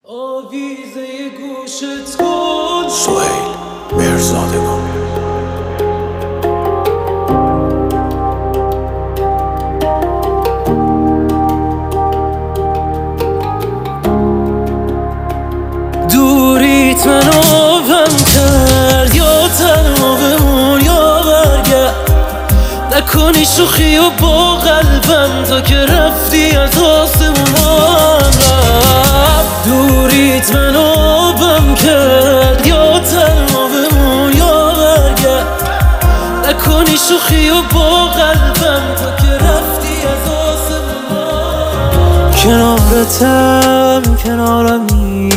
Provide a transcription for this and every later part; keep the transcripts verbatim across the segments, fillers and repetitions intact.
آویزه گوشت کن سهیل مرزادگان. دوریت منو غم کرد، یا تنها بمون یا برگرد. نکنی شوخی و با قلبم تا که رفتی از آسمون رفت. دوریت منو غم کرد، یا تنها بمون یا برگرد. نکنی شوخی و با قلبم تا که رفتی از آسمون. کنارتم کنارمی،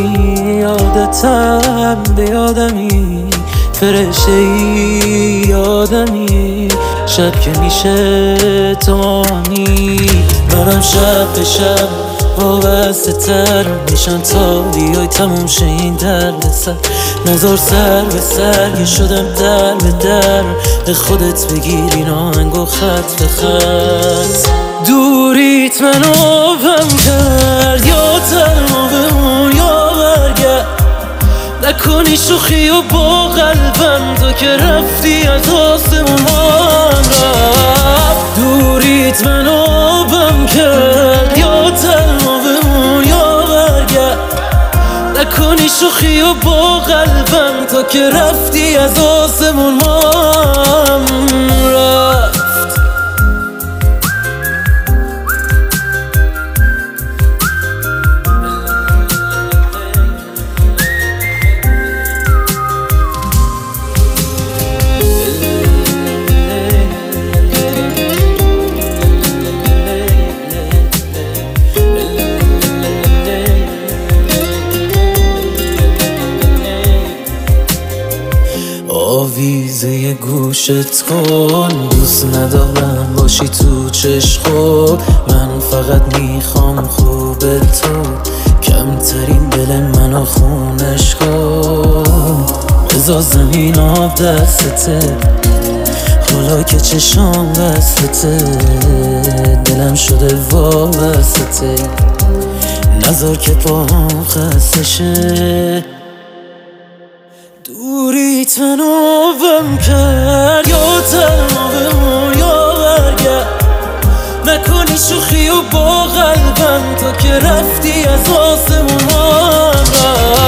یادتم به یادمی، فرشته ای یادمی. شب که میشه تو آنی، منم شب به شب وابسته تر میشم تا بیای تموم شه این درد سر. نزار سر به سر که شدم در به در، به خودت بگیر این آهنگو خط به خط. دوریت منو غم کرد، یا تنها بمون یا برگرد. نکنی شوخی و با قلبم تا که رفتی از آسمون رفت. دوریت منو غم کرد، یا تنها بمون یا برگرد. نکنی شوخی و با قلبم تا که رفتی از آسمون رفت. آویزه گوشت کن، دوست ندارم باشی تو چشم. من فقط میخوام خوب تو، کمترین دل منو خونش کن. بذار زمین آب دستته، حالا که چشام بستته، دلم شده وابسته. نذار که پاهم خسته شه. دوریت منو غم کرد، یا تنها بمون یا برگرد. نکنی شوخی و با قلبم تا که رفتی از آسمون رفت.